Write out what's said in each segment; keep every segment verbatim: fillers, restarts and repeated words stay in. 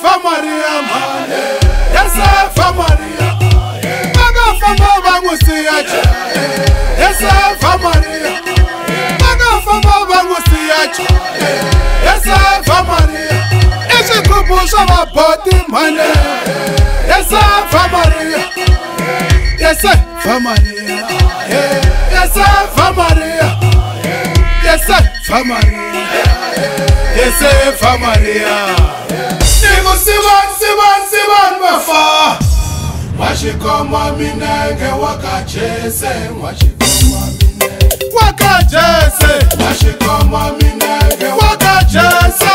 Ave Maria mane Yes Ave Maria Maga fama bangusiya Yes Ave Maria Maga fama bangusiya Yes Ave Maria Isikubu shabapoti mane Yes Ave Maria Yes Ave Maria Yes Ave Maria Yes Ave Maria Yes Ave Maria Nigu siban siban siban bafa Washikoma minenge wakachese Washikoma minenge wakachese Washikoma minenge wakachese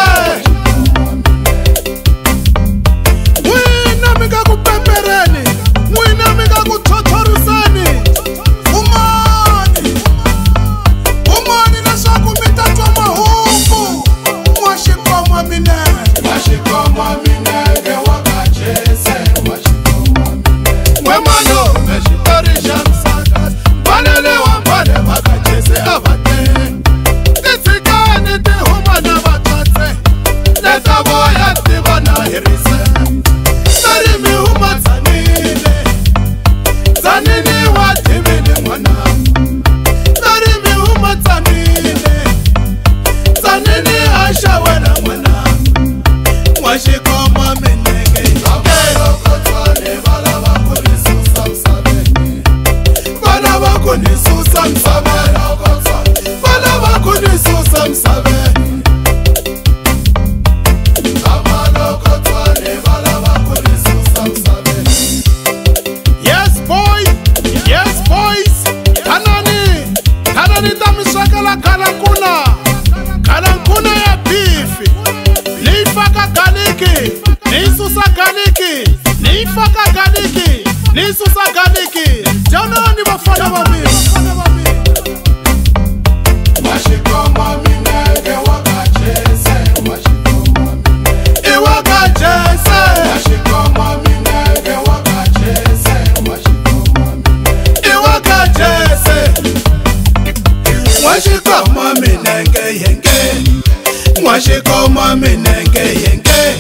Mwina miga kupembereni Mwina miga kutotorusani Umani Umani nashaku mitatwa mahuku Washikoma minenge Washikoma minenge wakachese Washikoma minenge Mwemano meshitarisha msakas Balele wambale wakachese abate Nisikani ti humana watate Neta boya tibana hirise Narimi huma zanine Zanine watimini mwana Narimi huma zanine Zanine asha wena mwana Mwashikoma minenge Abalokotwane bala bakuni susa msabeni Bala bakuni susa msabeni Bala bakuni susa msabeni Abalokotwane bala bakuni susa msabeni Yes boys, yes boys Kanani, kanani tamishakala kalankuna Kalankuna ya bifi Nifaka galiki, nisusa galiki Nifaka galiki, nisusa galiki Jana ni wafana wami Washikoma minenge wakachese Washikoma minenge Iwakachese Washikoma minenge wakachese Washikoma minenge Iwakachese Washikoma minenge yenge Washikoma minenge yenge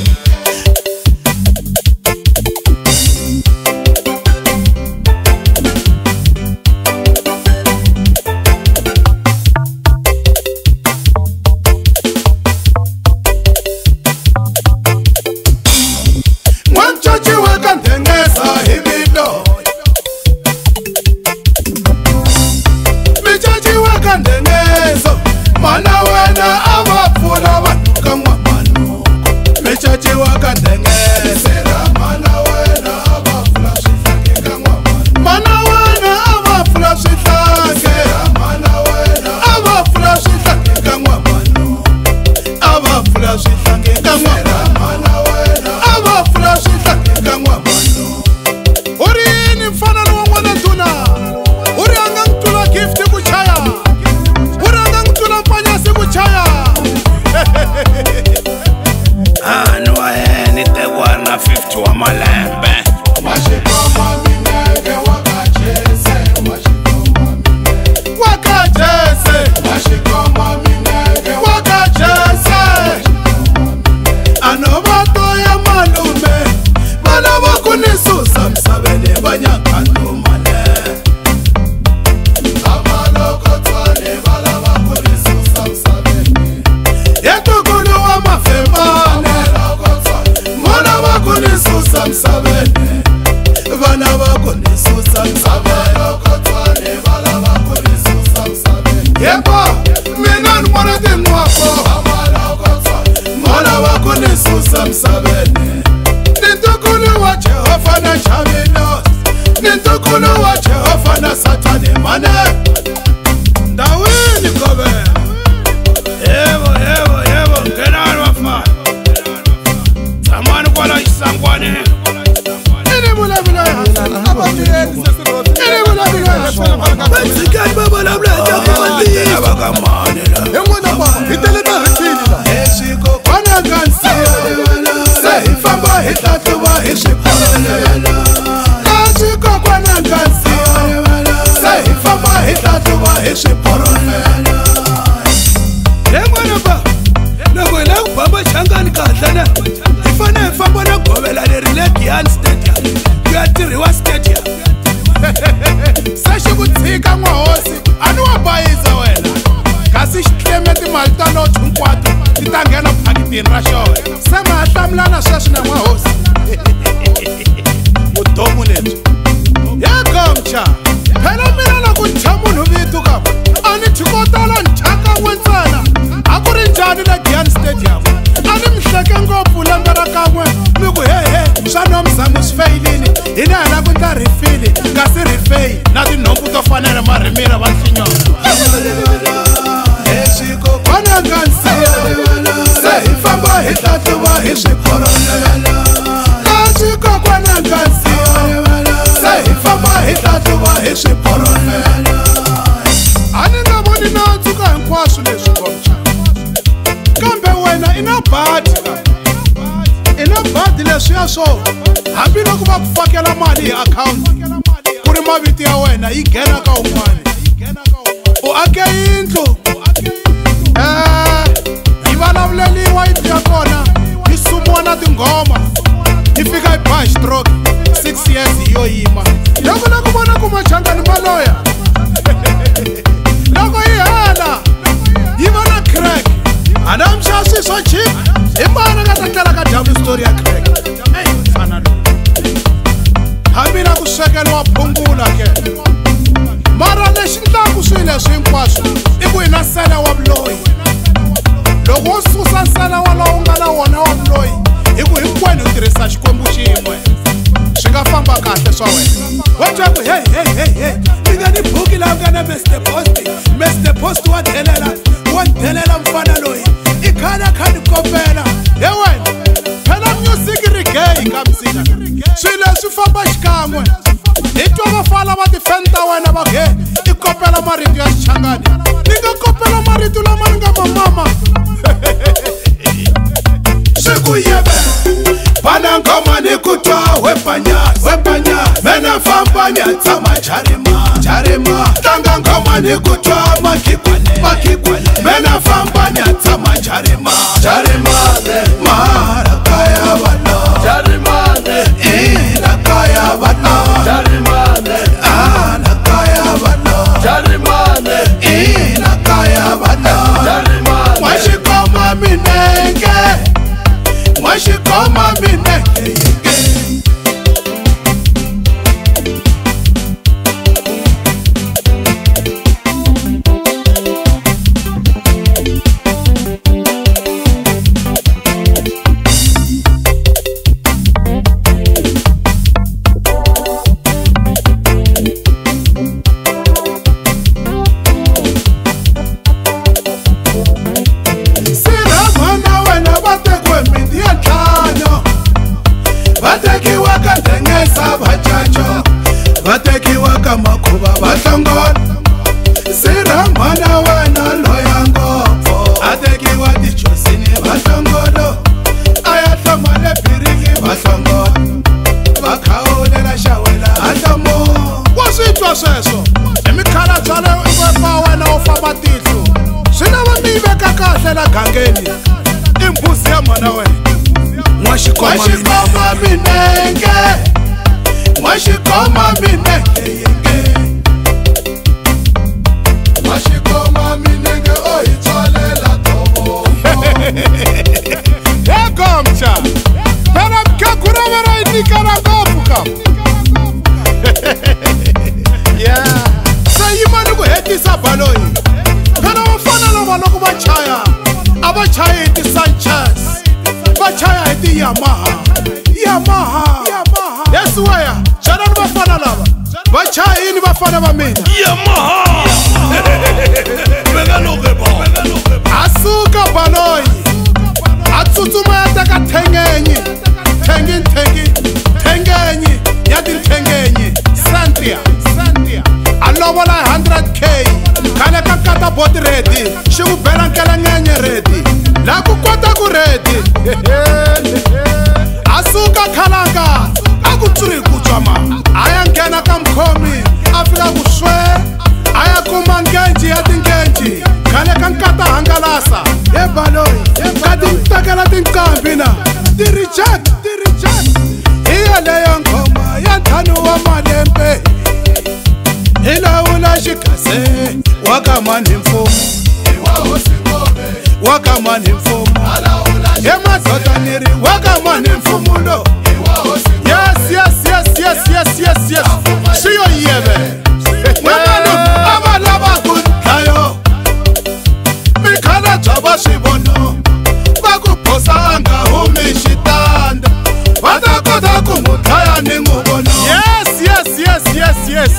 Mwanchochi wakandengeza himido Michochi wakandengezo Mana wena abafula banuka mwamano Michochi wakandengezera Mana wena abafula shifake mwamano Mana wena abafula shifake Mana wena abafula shifake mwamano Abafula shifake mwamano Mana wena abafula shifake mwamano Uri ni mfana nuwa mwana tuna Uri angang tula gifti kuchaya Uri angang tula mpanyasi kuchaya Ah, no, I ain't it the one of fifty. se xi ku tshika n'wahosi a ni wa bayiza wena kasi xi tleme timali ta noti hinkwato ti ta nghena phakitini ra xona se ma ha hlamulana sweswi na n'wahosi vutomu lebyi ya gomcha phela mina loko nthya munhu vitu ka a ni thikotala nthaka n'we ntsena a ku ri njhani le Giyani Stadium a ni mi hleke ngopfu lembe ra kan'we mi ku hehe swa nomzamo swi feyilini hi ni hela ku ta rifili kasi rifeyi na tinhompfu to fanela marimira va hlinyona eswikokwana nga nsiya se hi famba hi tlatluva hi swiporo eswikokwana nga nsiya se hi famba hi tlatluva hi swiporo a ni nga voni na tsuka hinkwaswo leswi gomcha kambe wena i na badi i na badi leswiya swo hambi loko va ku fakela mali hi akhawunti ku ri mavito ya wena yi nghena ka un'wana u ake yindlu um yi vulavuleliwa yindlu ya kona yi sumiwa na tinghoma yi fika yi ba stroke six years hi yo yima loko na ku vona ku machangani maloya loko yi hela yi va na crack a na mixava swi swo chip hi mbana nga ta tlela ka dyambu story ya crack fana lowu hambi na ku swekeliwa phungula ke mara lexi ndlaku swilo leswi hinkwaswo i ku hi na nsele wa vuloyi loko wo susa nsele walowu nga na wona wa vuloyi hi ku hinkwenu hi tirhisa xikwembu xin'we swi nga famba kahle swa wena wa twa ku hey hey hey hey mi nga ni buki laha nga na Mister Post Mister Post wa delela wa delela mfana loyi i khale a kha ni kopela he wena phela music ri gay ka mzina swilo leswi famba xikan'we hi twa vafala va tifenta wena va ghe i kopela marito ya xichangani ni nga kopela marito lama ni nga mamama swi ku yeve bana ngoma ni ku twa wepanyasi wepanyasi mena famba ni ya tshama jarima jarima tlanga ngoma ni ku twa makikwale makikwale mena famba ni ya tshama jarima jarimane mara kaya vana jarimane ina kaya vana jarimane ana kaya vana jarimane ina kaya vana jarimane mwashikoma minenge mwashikoma minenge vatekiwa ka makhuva va hlongola sirhamana wena loya ngopfu a tekiwa tichosini va hlongolo a ya hlomale biringi va hlongola va khawulela xa wena a hlamo wa swi twa sweswo hi mikhalabye wa wena wo famba tihlo swi lava mi yi veka kahle la gangeni i mbuzi ya mhana wena n'waxikoma minenge mwashikoma minenge mwashikoma minenge o hi tsalela tovo he gomcha phela mkhekura vera yi nyikana ngopfu ka ya se yima ni ku hetisa baloyi phela vafana lava loko va chaya a va chayi hi ti-Sanchez va chaya hi ti-Yamaha Yamaha yes waya chana ni vafana lava va chaya yini vafana va mina Yamaha Megaloke ba asuka baloyi a tsutsuma ya teka thengenyi thengi thengi thengenyi ya tinthengenyi Santria a lovola hi one hundred k khale ka kata boti redi xi ku bela nkelengenye redi laha ku kota ku redi asuka khalanga a ku tsuri ku tswama a ya nghena ka mkhomi a fika ku swe a ya kuma ngenji ya tingenji khale ka nkata hangalasa he baloyi ka tintekela tinqambi na ti-reject ti-reject hi yaleyo nghoma ya ntlhanu wa malembe hi xikase wakamani mfumo wakamani mfumo emadzotaniri wakamani mfumo lo yes yes yes yes yes yes yes siyo yebe namanu abalaba kuntayo mikhala jaba shibono bakuphosanga umishitanda batakota kumutaya ningubono yes yes yes yes yes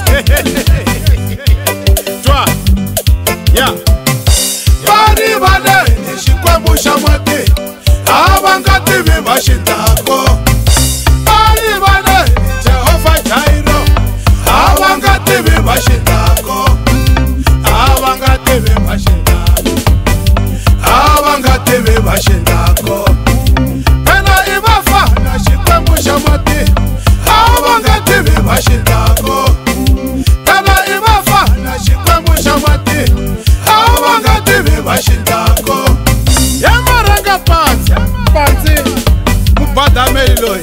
twa yeah bari bale nishikwembu shamati abangativi bashitako bari bale Jehova Jairo abangativi bashitako abangativi bashitako abangativi bashitako pena ibafa nishikwembu shamati abangativi bashitako pena ibafa nishikwembu shamati abangativi bashitako yamaranga phansi phansi mubadameli loyi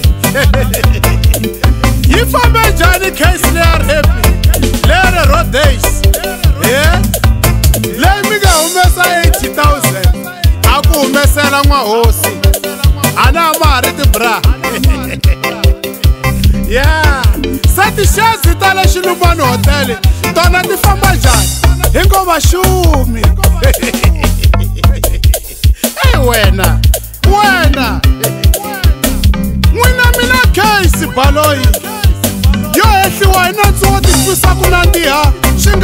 yifambe njani case leya happy lere road days eh leyi mi nga humesa eighty thousand a ku humesela n'wahosi a na mari tibra yeah se tixezi ta le Xilumani hotel tona ti famba njhani hi ngo vaxumi hey wena wena n'wina mina case baloyi yo hehliwa hi nandzu wo ti twisa ku nandiha swi